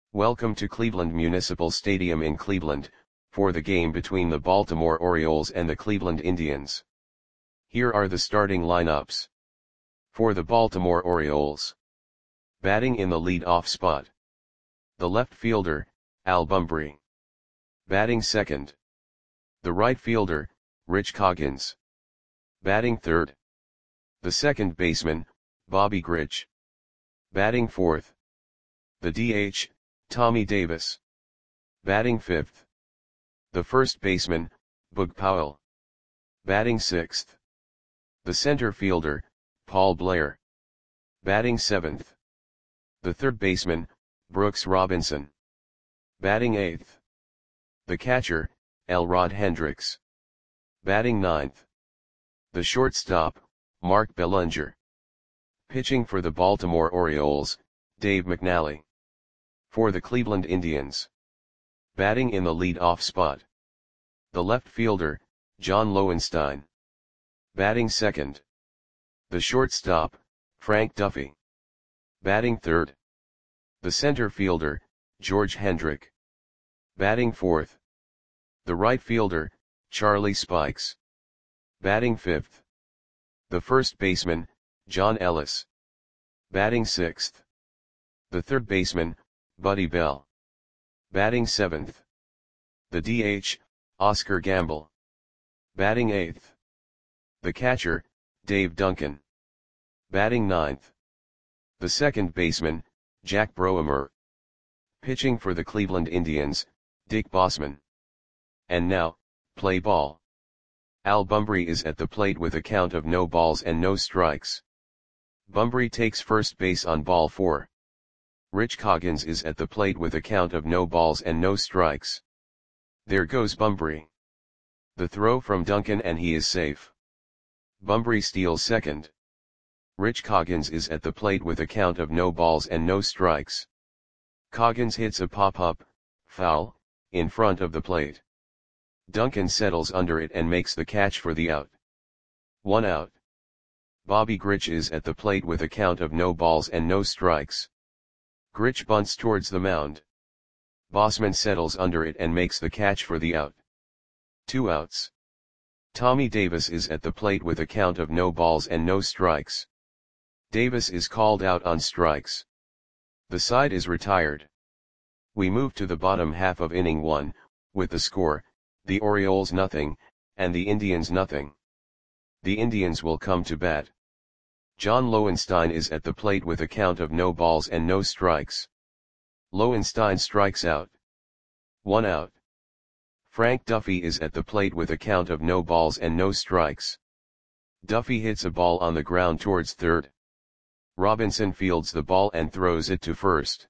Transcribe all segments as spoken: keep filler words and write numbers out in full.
Welcome to Cleveland Municipal Stadium in Cleveland, for the game between the Baltimore Orioles and the Cleveland Indians. Here are the starting lineups. For the Baltimore Orioles. Batting in the lead-off spot. The left fielder, Al Bumbry. Batting second. The right fielder, Rich Coggins. Batting third. The second baseman, Bobby Grich. Batting fourth. The D H, Tommy Davis. Batting fifth. The first baseman, Boog Powell. Batting sixth. The center fielder, Paul Blair. Batting seventh. The third baseman, Brooks Robinson. Batting eighth. The catcher, Elrod Hendricks. Batting ninth. The shortstop, Mark Bellinger. Pitching for the Baltimore Orioles, Dave McNally. For the Cleveland Indians. Batting in the lead-off spot. The left fielder, John Lowenstein. Batting second. The shortstop, Frank Duffy. Batting third. The center fielder, George Hendrick. Batting fourth. The right fielder, Charlie Spikes. Batting fifth. The first baseman, John Ellis. Batting sixth. The third baseman, Buddy Bell. Batting seventh. The D H, Oscar Gamble. Batting eighth. The catcher, Dave Duncan. Batting ninth. The second baseman, Jack Broemer. Pitching for the Cleveland Indians, Dick Bossman. And now, play ball. Al Bumbry is at the plate with a count of no balls and no strikes. Bumbry takes first base on ball four. Rich Coggins is at the plate with a count of no balls and no strikes. There goes Bumbry. The throw from Duncan and he is safe. Bumbry steals second. Rich Coggins is at the plate with a count of no balls and no strikes. Coggins hits a pop-up, foul, in front of the plate. Duncan settles under it and makes the catch for the out. One out. Bobby Grich is at the plate with a count of no balls and no strikes. Grich bunts towards the mound. Bossman settles under it and makes the catch for the out. Two outs. Tommy Davis is at the plate with a count of no balls and no strikes. Davis is called out on strikes. The side is retired. We move to the bottom half of inning one, with the score, the Orioles nothing, and the Indians nothing. The Indians will come to bat. John Lowenstein is at the plate with a count of no balls and no strikes. Lowenstein strikes out. One out. Frank Duffy is at the plate with a count of no balls and no strikes. Duffy hits a ball on the ground towards third. Robinson fields the ball and throws it to first.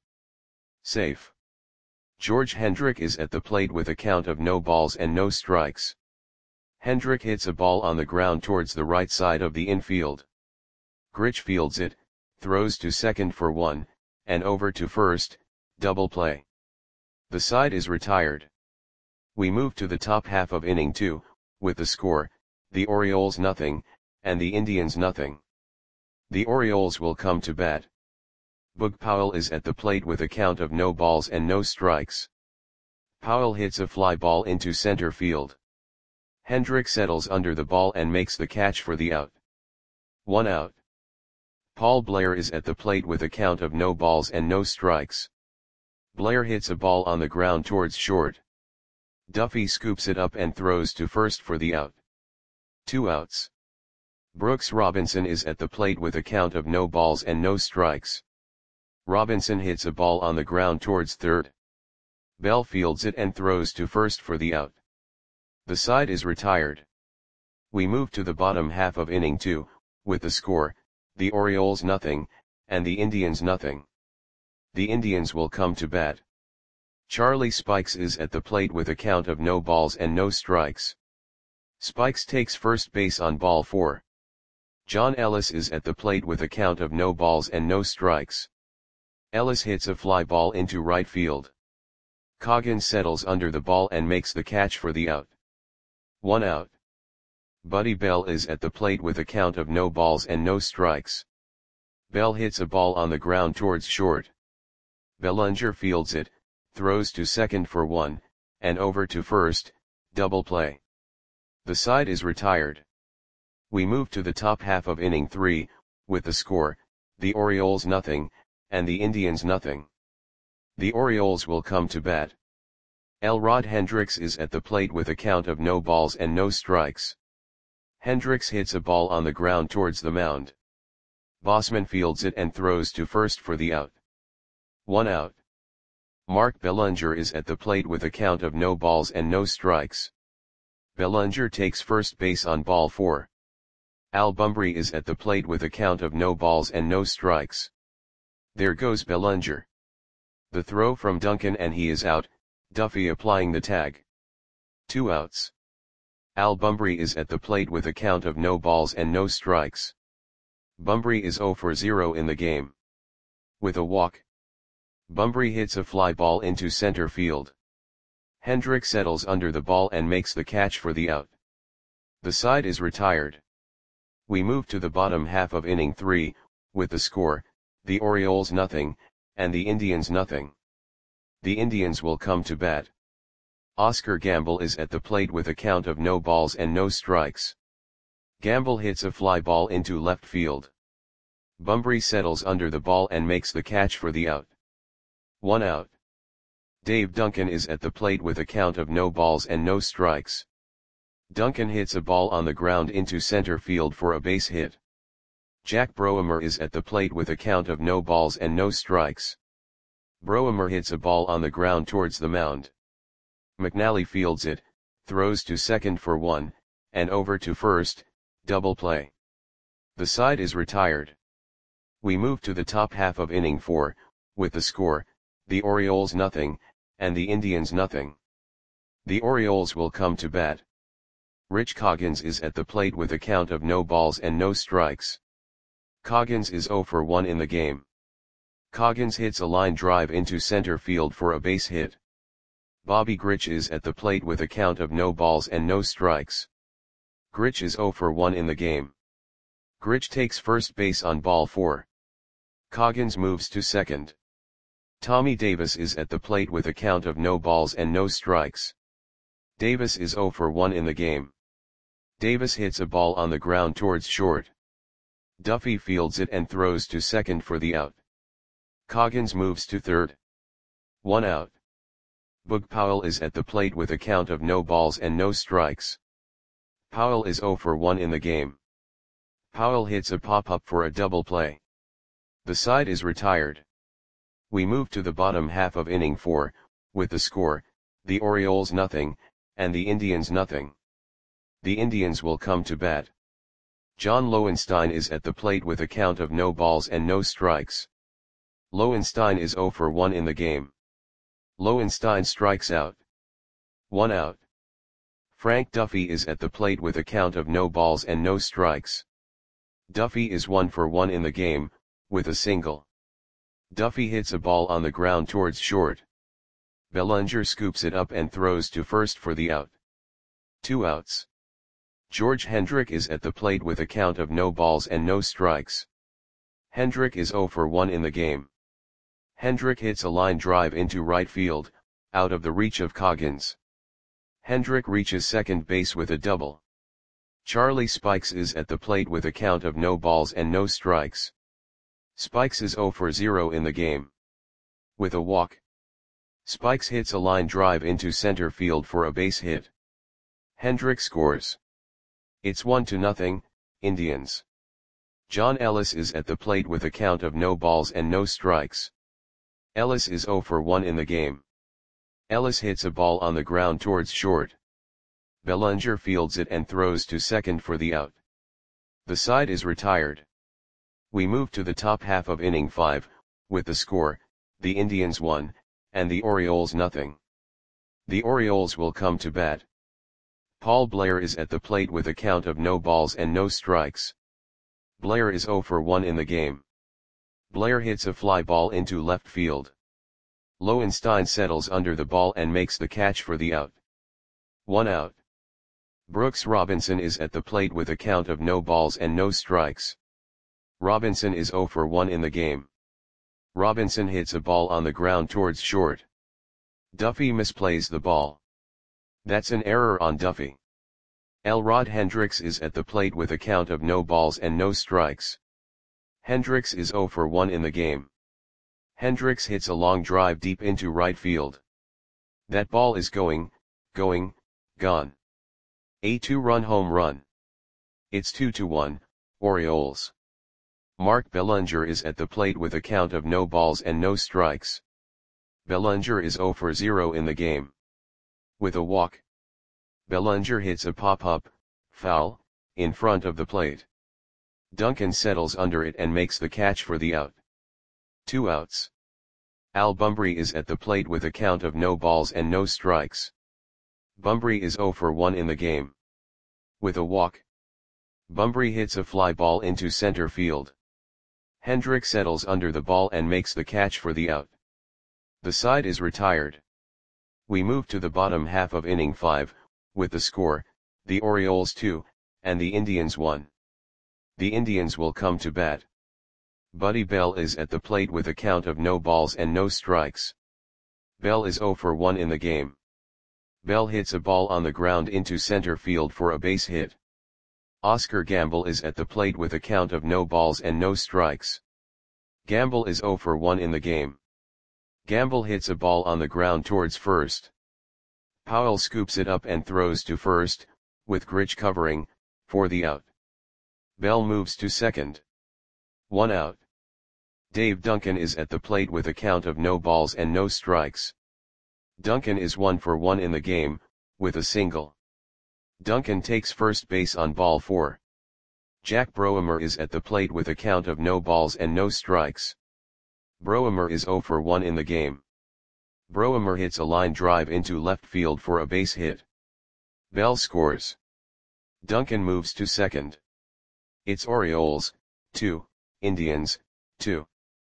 Safe. George Hendrick is at the plate with a count of no balls and no strikes. Hendrick hits a ball on the ground towards the right side of the infield. Grich fields it, throws to second for one, and over to first, double play. The side is retired. We move to the top half of inning two, with the score, the Orioles nothing, and the Indians nothing. The Orioles will come to bat. Boog Powell is at the plate with a count of no balls and no strikes. Powell hits a fly ball into center field. Hendrick settles under the ball and makes the catch for the out. One out. Paul Blair is at the plate with a count of no balls and no strikes. Blair hits a ball on the ground towards short. Duffy scoops it up and throws to first for the out. Two outs. Brooks Robinson is at the plate with a count of no balls and no strikes. Robinson hits a ball on the ground towards third. Bell fields it and throws to first for the out. The side is retired. We move to the bottom half of inning two, with the score, the Orioles nothing, and the Indians nothing. The Indians will come to bat. Charlie Spikes is at the plate with a count of no balls and no strikes. Spikes takes first base on ball four. John Ellis is at the plate with a count of no balls and no strikes. Ellis hits a fly ball into right field. Coggins settles under the ball and makes the catch for the out. One out. Buddy Bell is at the plate with a count of no balls and no strikes. Bell hits a ball on the ground towards short. Bellinger fields it, throws to second for one, and over to first, double play. The side is retired. We move to the top half of inning three, with the score, the Orioles nothing, and the Indians nothing. The Orioles will come to bat. Elrod Hendricks is at the plate with a count of no balls and no strikes. Hendricks hits a ball on the ground towards the mound. Bossman fields it and throws to first for the out. One out. Mark Bellinger is at the plate with a count of no balls and no strikes. Bellinger takes first base on ball four. Al Bumbry is at the plate with a count of no balls and no strikes. There goes Bellinger. The throw from Duncan and he is out, Duffy applying the tag. Two outs. Al Bumbry is at the plate with a count of no balls and no strikes. Bumbry is zero for zero in the game. With a walk. Bumbry hits a fly ball into center field. Hendricks settles under the ball and makes the catch for the out. The side is retired. We move to the bottom half of inning three, with the score, the Orioles nothing, and the Indians nothing. The Indians will come to bat. Oscar Gamble is at the plate with a count of no balls and no strikes. Gamble hits a fly ball into left field. Bumbry settles under the ball and makes the catch for the out. One out. Dave Duncan is at the plate with a count of no balls and no strikes. Duncan hits a ball on the ground into center field for a base hit. Jack Broemer is at the plate with a count of no balls and no strikes. Broemer hits a ball on the ground towards the mound. McNally fields it, throws to second for one, and over to first, double play. The side is retired. We move to the top half of inning four, with the score, the Orioles nothing, and the Indians nothing. The Orioles will come to bat. Rich Coggins is at the plate with a count of no balls and no strikes. Coggins is zero for one in the game. Coggins hits a line drive into center field for a base hit. Bobby Grich is at the plate with a count of no balls and no strikes. Grich is zero for one in the game. Grich takes first base on ball four. Coggins moves to second. Tommy Davis is at the plate with a count of no balls and no strikes. Davis is zero for one in the game. Davis hits a ball on the ground towards short. Duffy fields it and throws to second for the out. Coggins moves to third. One out. Boog Powell is at the plate with a count of no balls and no strikes. Powell is zero for one in the game. Powell hits a pop-up for a double play. The side is retired. We move to the bottom half of inning four, with the score, the Orioles nothing, and the Indians nothing. The Indians will come to bat. John Lowenstein is at the plate with a count of no balls and no strikes. Lowenstein is zero for one in the game. Lowenstein strikes out. One out. Frank Duffy is at the plate with a count of no balls and no strikes. Duffy is one for one in the game, with a single. Duffy hits a ball on the ground towards short. Bellinger scoops it up and throws to first for the out. Two outs. George Hendrick is at the plate with a count of no balls and no strikes. Hendrick is zero for one in the game. Hendrick hits a line drive into right field, out of the reach of Coggins. Hendrick reaches second base with a double. Charlie Spikes is at the plate with a count of no balls and no strikes. Spikes is zero for zero in the game. With a walk. Spikes hits a line drive into center field for a base hit. Hendrick scores. It's one to nothing, Indians. John Ellis is at the plate with a count of no balls and no strikes. Ellis is zero for one in the game. Ellis hits a ball on the ground towards short. Bellinger fields it and throws to second for the out. The side is retired. We move to the top half of inning five, with the score, the Indians one, and the Orioles nothing. The Orioles will come to bat. Paul Blair is at the plate with a count of no balls and no strikes. Blair is zero for one in the game. Blair hits a fly ball into left field. Lowenstein settles under the ball and makes the catch for the out. One out. Brooks Robinson is at the plate with a count of no balls and no strikes. Robinson is zero for one in the game. Robinson hits a ball on the ground towards short. Duffy misplays the ball. That's an error on Duffy. Elrod Hendricks is at the plate with a count of no balls and no strikes. Hendricks is zero for one in the game. Hendricks hits a long drive deep into right field. That ball is going, going, gone. A two-run home run. It's two to one, Orioles. Mark Bellinger is at the plate with a count of no balls and no strikes. Bellinger is zero for zero in the game. With a walk, Bellinger hits a pop-up, foul, in front of the plate. Duncan settles under it and makes the catch for the out. Two outs. Al Bumbry is at the plate with a count of no balls and no strikes. Bumbry is zero for one in the game. With a walk, Bumbry hits a fly ball into center field. Hendrick settles under the ball and makes the catch for the out. The side is retired. We move to the bottom half of inning five, with the score, the Orioles two, and the Indians one. The Indians will come to bat. Buddy Bell is at the plate with a count of no balls and no strikes. Bell is zero for one in the game. Bell hits a ball on the ground into center field for a base hit. Oscar Gamble is at the plate with a count of no balls and no strikes. Gamble is zero for one in the game. Gamble hits a ball on the ground towards first. Powell scoops it up and throws to first, with Grich covering, for the out. Bell moves to second. One out. Dave Duncan is at the plate with a count of no balls and no strikes. Duncan is one for one in the game, with a single. Duncan takes first base on ball four. Jack Broemer is at the plate with a count of no balls and no strikes. Broemer is zero for one in the game. Broemer hits a line drive into left field for a base hit. Bell scores. Duncan moves to second. It's Orioles, two, Indians, two.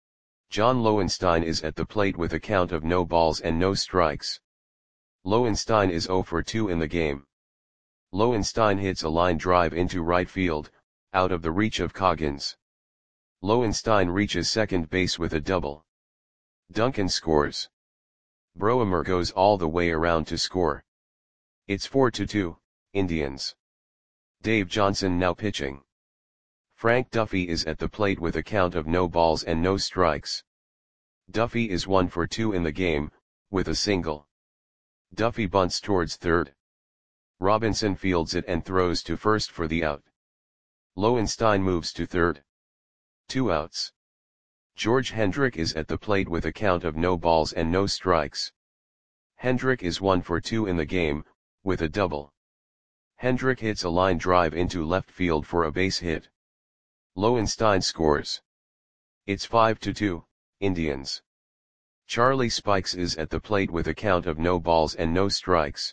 John Lowenstein is at the plate with a count of no balls and no strikes. Lowenstein is zero for two in the game. Lowenstein hits a line drive into right field, out of the reach of Coggins. Lowenstein reaches second base with a double. Duncan scores. Broemer goes all the way around to score. It's four to two, Indians. Dave Johnson now pitching. Frank Duffy is at the plate with a count of no balls and no strikes. Duffy is one for two in the game, with a single. Duffy bunts towards third. Robinson fields it and throws to first for the out. Lowenstein moves to third. Two outs. George Hendrick is at the plate with a count of no balls and no strikes. Hendrick is one for two in the game, with a double. Hendrick hits a line drive into left field for a base hit. Lowenstein scores. It's five to two, Indians. Charlie Spikes is at the plate with a count of no balls and no strikes.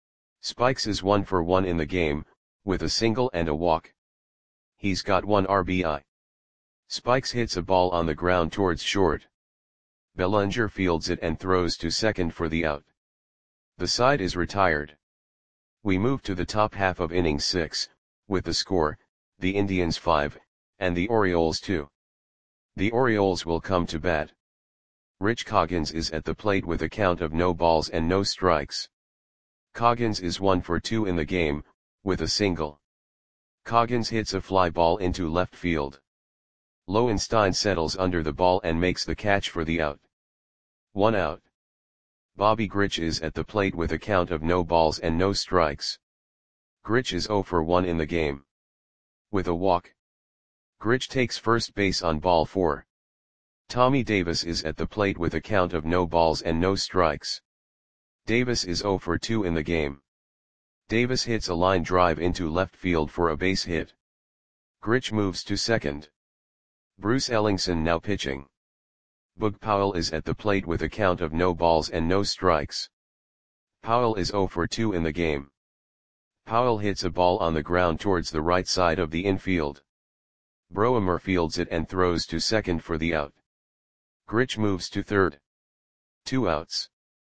Spikes is one for one in the game, with a single and a walk. He's got one R B I. Spikes hits a ball on the ground towards short. Bellinger fields it and throws to second for the out. The side is retired. We move to the top half of inning six, with the score, the Indians five, and the Orioles two. The Orioles will come to bat. Rich Coggins is at the plate with a count of no balls and no strikes. Coggins is one for two in the game, with a single. Coggins hits a fly ball into left field. Lowenstein settles under the ball and makes the catch for the out. One out. Bobby Grich is at the plate with a count of no balls and no strikes. Grich is zero for one in the game. With a walk, Grich takes first base on ball four. Tommy Davis is at the plate with a count of no balls and no strikes. Davis is zero for two in the game. Davis hits a line drive into left field for a base hit. Grich moves to second. Bruce Ellingson now pitching. Boog Powell is at the plate with a count of no balls and no strikes. Powell is zero for two in the game. Powell hits a ball on the ground towards the right side of the infield. Broemer fields it and throws to second for the out. Grich moves to third. Two outs.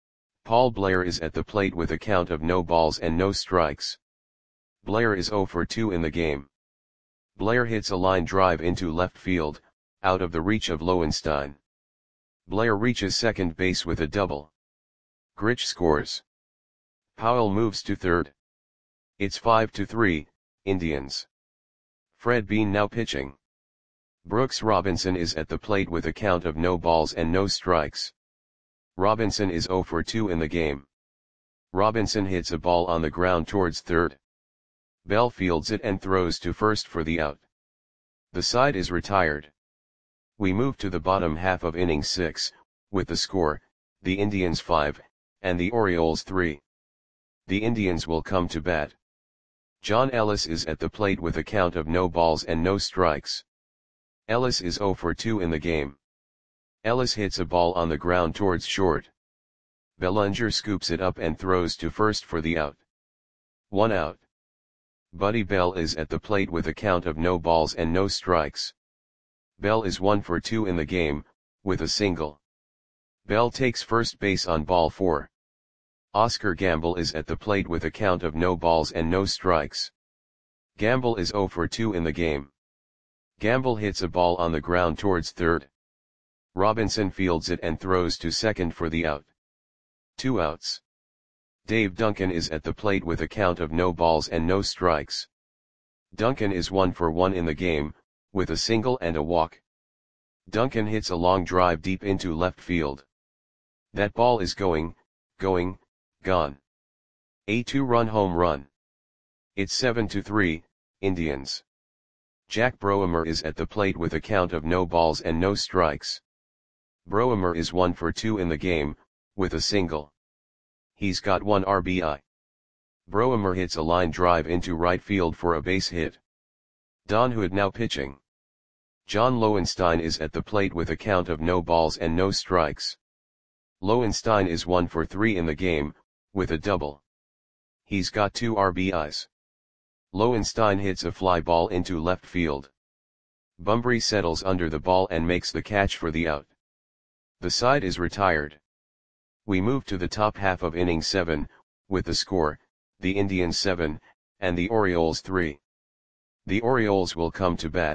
Paul Blair is at the plate with a count of no balls and no strikes. Blair is zero for two in the game. Blair hits a line drive into left field, out of the reach of Lowenstein. Blair reaches second base with a double. Grich scores. Powell moves to third. It's five to three, Indians. Fred Bean now pitching. Brooks Robinson is at the plate with a count of no balls and no strikes. Robinson is zero for two in the game. Robinson hits a ball on the ground towards third. Bell fields it and throws to first for the out. The side is retired. We move to the bottom half of inning six, with the score, the Indians five, and the Orioles three. The Indians will come to bat. John Ellis is at the plate with a count of no balls and no strikes. Ellis is zero for two in the game. Ellis hits a ball on the ground towards short. Bellinger scoops it up and throws to first for the out. One out. Buddy Bell is at the plate with a count of no balls and no strikes. Bell is one for two in the game, with a single. Bell takes first base on ball four. Oscar Gamble is at the plate with a count of no balls and no strikes. Gamble is zero for two in the game. Gamble hits a ball on the ground towards third. Robinson fields it and throws to second for the out. Two outs. Dave Duncan is at the plate with a count of no balls and no strikes. Duncan is one for one in the game, with a single and a walk. Duncan hits a long drive deep into left field. That ball is going, going, gone. A two-run home run. It's seven to three, Indians. Jack Broemer is at the plate with a count of no balls and no strikes. Broemer is one for two in the game, with a single. He's got one R B I. Broemer hits a line drive into right field for a base hit. Don Hood now pitching. John Lowenstein is at the plate with a count of no balls and no strikes. Lowenstein is one for three in the game, with a double. He's got two R B Is. Lowenstein hits a fly ball into left field. Bunbury settles under the ball and makes the catch for the out. The side is retired. We move to the top half of inning seven, with the score, the Indians seven, and the Orioles three. The Orioles will come to bat.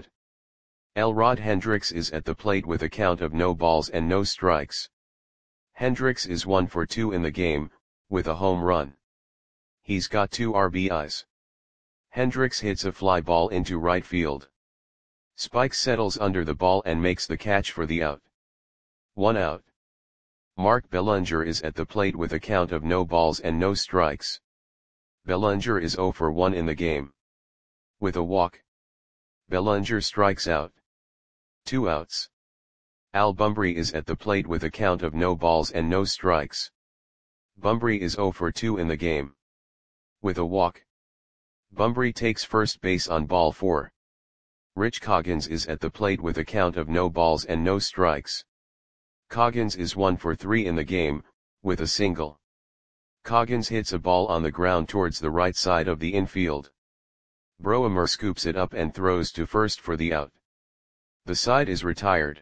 Elrod Hendricks is at the plate with a count of no balls and no strikes. Hendricks is one for two in the game, with a home run. He's got two R B Is. Hendricks hits a fly ball into right field. Spikes settles under the ball and makes the catch for the out. One out. Mark Bellinger is at the plate with a count of no balls and no strikes. Bellinger is zero for one in the game. With a walk. Bellinger strikes out. Two outs. Al Bunbury is at the plate with a count of no balls and no strikes. Bunbury is zero for two in the game. With a walk. Bunbury takes first base on ball four. Rich Coggins is at the plate with a count of no balls and no strikes. Coggins is one for three in the game, with a single. Coggins hits a ball on the ground towards the right side of the infield. Broemer scoops it up and throws to first for the out. The side is retired.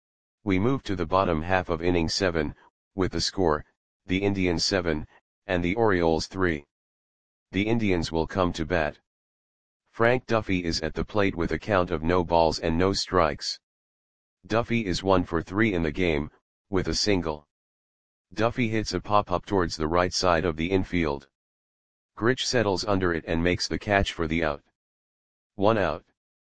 We move to the bottom half of inning seven, with the score, the Indians seven, and the Orioles three. The Indians will come to bat. Frank Duffy is at the plate with a count of no balls and no strikes. Duffy is one for three in the game, with a single. Duffy hits a pop-up towards the right side of the infield. Grich settles under it and makes the catch for the out. One out.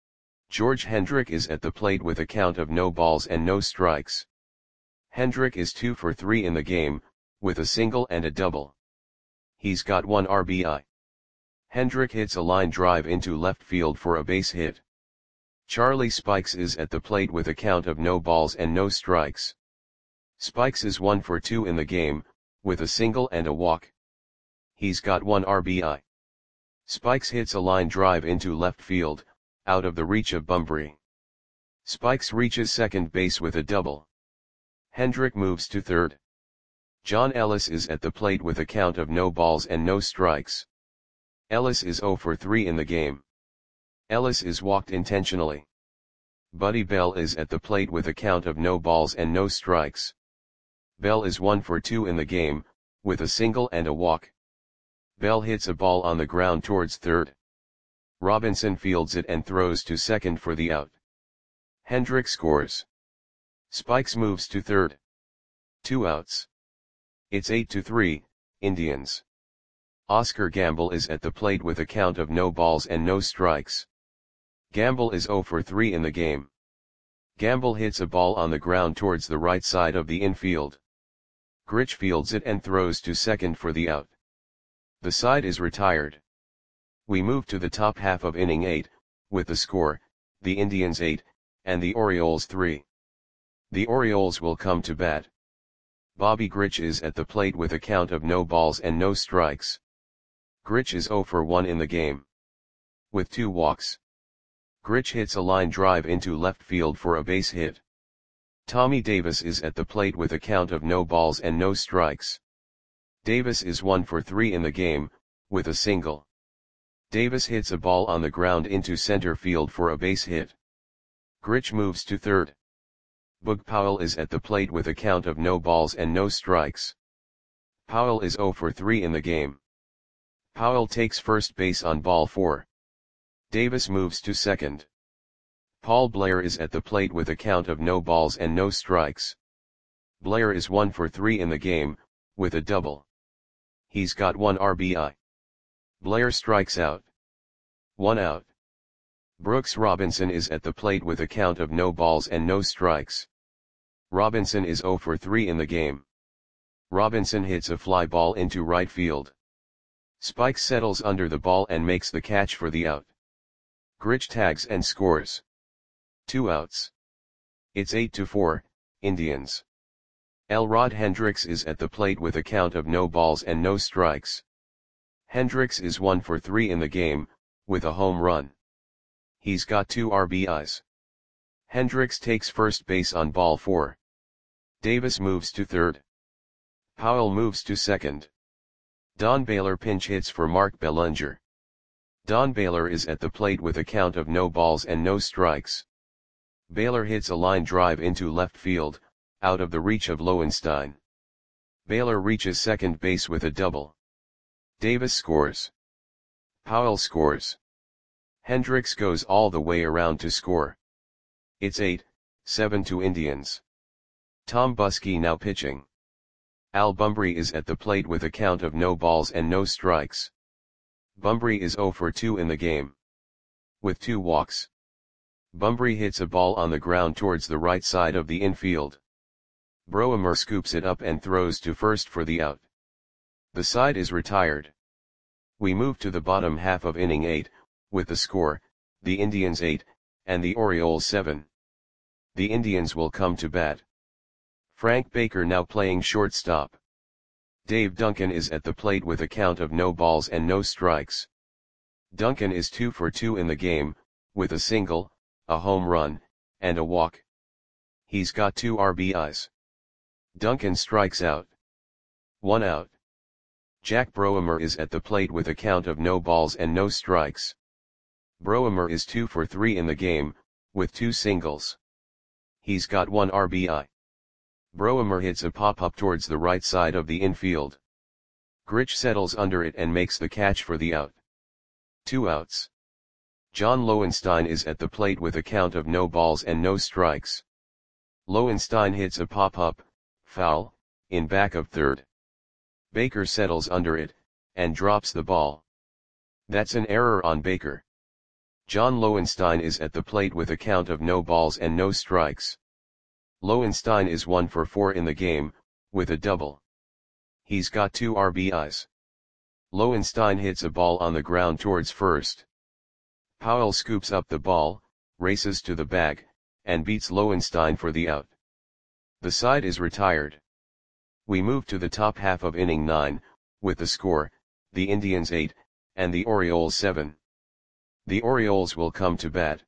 George Hendrick is at the plate with a count of no balls and no strikes. Hendrick is two for three in the game, with a single and a double. He's got one R B I. Hendrick hits a line drive into left field for a base hit. Charlie Spikes is at the plate with a count of no balls and no strikes. Spikes is one for two in the game, with a single and a walk. He's got one R B I. Spikes hits a line drive into left field, out of the reach of Bunbury. Spikes reaches second base with a double. Hendrick moves to third. John Ellis is at the plate with a count of no balls and no strikes. Ellis is zero for three in the game. Ellis is walked intentionally. Buddy Bell is at the plate with a count of no balls and no strikes. Bell is one for two in the game, with a single and a walk. Bell hits a ball on the ground towards third. Robinson fields it and throws to second for the out. Hendrick scores. Spikes moves to third. Two outs. It's eight to three, Indians. Oscar Gamble is at the plate with a count of no balls and no strikes. Gamble is zero for three in the game. Gamble hits a ball on the ground towards the right side of the infield. Grich fields it and throws to second for the out. The side is retired. We move to the top half of inning eight, with the score, the Indians eight, and the Orioles three. The Orioles will come to bat. Bobby Grich is at the plate with a count of no balls and no strikes. Grich is zero for one in the game. With two walks. Grich hits a line drive into left field for a base hit. Tommy Davis is at the plate with a count of no balls and no strikes. Davis is one for three in the game, with a single. Davis hits a ball on the ground into center field for a base hit. Grich moves to third. Boog Powell is at the plate with a count of no balls and no strikes. Powell is zero for three in the game. Powell takes first base on ball four. Davis moves to second. Paul Blair is at the plate with a count of no balls and no strikes. Blair is one for three in the game, with a double. He's got one R B I. Blair strikes out. One out. Brooks Robinson is at the plate with a count of no balls and no strikes. Robinson is zero for three in the game. Robinson hits a fly ball into right field. Spike settles under the ball and makes the catch for the out. Grich tags and scores. Two outs. It's eight to four, Indians. Elrod Hendricks is at the plate with a count of no balls and no strikes. Hendricks is one for three in the game, with a home run. He's got two R B Is. Hendricks takes first base on ball four. Davis moves to third. Powell moves to second. Don Baylor pinch hits for Mark Bellinger. Don Baylor is at the plate with a count of no balls and no strikes. Baylor hits a line drive into left field, out of the reach of Lowenstein. Baylor reaches second base with a double. Davis scores. Powell scores. Hendricks goes all the way around to score. It's eight seven to Indians. Tom Buskey now pitching. Al Bumbry is at the plate with a count of no balls and no strikes. Bumbry is zero for two in the game. With two walks. Bumbry hits a ball on the ground towards the right side of the infield. Broemer scoops it up and throws to first for the out. The side is retired. We move to the bottom half of inning eight, with the score, the Indians eight, and the Orioles seven. The Indians will come to bat. Frank Baker now playing shortstop. Dave Duncan is at the plate with a count of no balls and no strikes. Duncan is two for two in the game, with a single, a home run, and a walk. He's got two R B Is. Duncan strikes out. One out. Jack Broemer is at the plate with a count of no balls and no strikes. Broemer is two for three in the game, with two singles. He's got one R B I. Broemer hits a pop-up towards the right side of the infield. Grich settles under it and makes the catch for the out. Two outs. John Lowenstein is at the plate with a count of no balls and no strikes. Lowenstein hits a pop-up, foul, in back of third. Baker settles under it, and drops the ball. That's an error on Baker. John Lowenstein is at the plate with a count of no balls and no strikes. Lowenstein is one for four in the game, with a double. He's got two R B Is. Lowenstein hits a ball on the ground towards first. Powell scoops up the ball, races to the bag, and beats Lowenstein for the out. The side is retired. We move to the top half of inning nine, with the score, the Indians eight, and the Orioles seven. The Orioles will come to bat.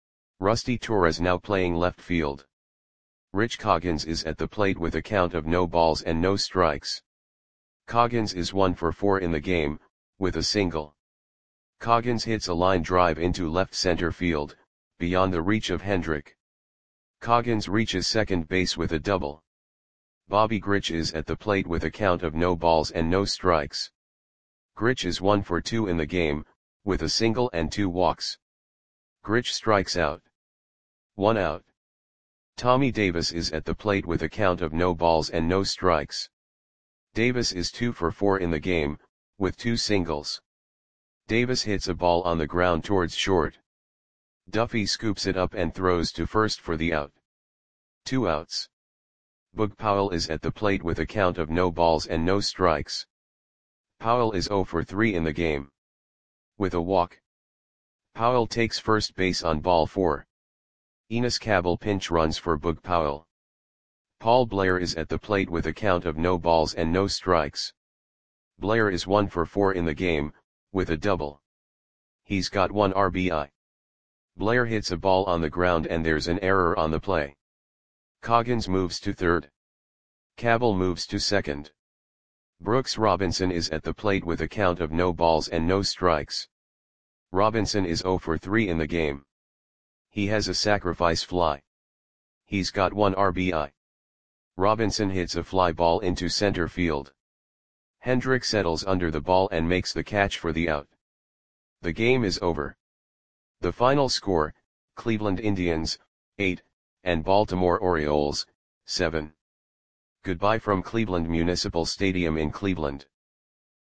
Rusty Torres now playing left field. Rich Coggins is at the plate with a count of no balls and no strikes. Coggins is one for four in the game, with a single. Coggins hits a line drive into left center field, beyond the reach of Hendrick. Coggins reaches second base with a double. Bobby Grich is at the plate with a count of no balls and no strikes. Grich is one for two in the game, with a single and two walks. Grich strikes out. One out. Tommy Davis is at the plate with a count of no balls and no strikes. Davis is two for four in the game, with two singles. Davis hits a ball on the ground towards short. Duffy scoops it up and throws to first for the out. Two outs. Boog Powell is at the plate with a count of no balls and no strikes. Powell is zero for three in the game. With a walk. Powell takes first base on ball four. Enos Cabell pinch runs for Boog Powell. Paul Blair is at the plate with a count of no balls and no strikes. Blair is one for four in the game, with a double. He's got one R B I. Blair hits a ball on the ground and there's an error on the play. Coggins moves to third. Cabell moves to second. Brooks Robinson is at the plate with a count of no balls and no strikes. Robinson is zero for three in the game. He has a sacrifice fly. He's got one R B I. Robinson hits a fly ball into center field. Hendrick settles under the ball and makes the catch for the out. The game is over. The final score, Cleveland Indians, eight, and Baltimore Orioles, seven. Goodbye from Cleveland Municipal Stadium in Cleveland.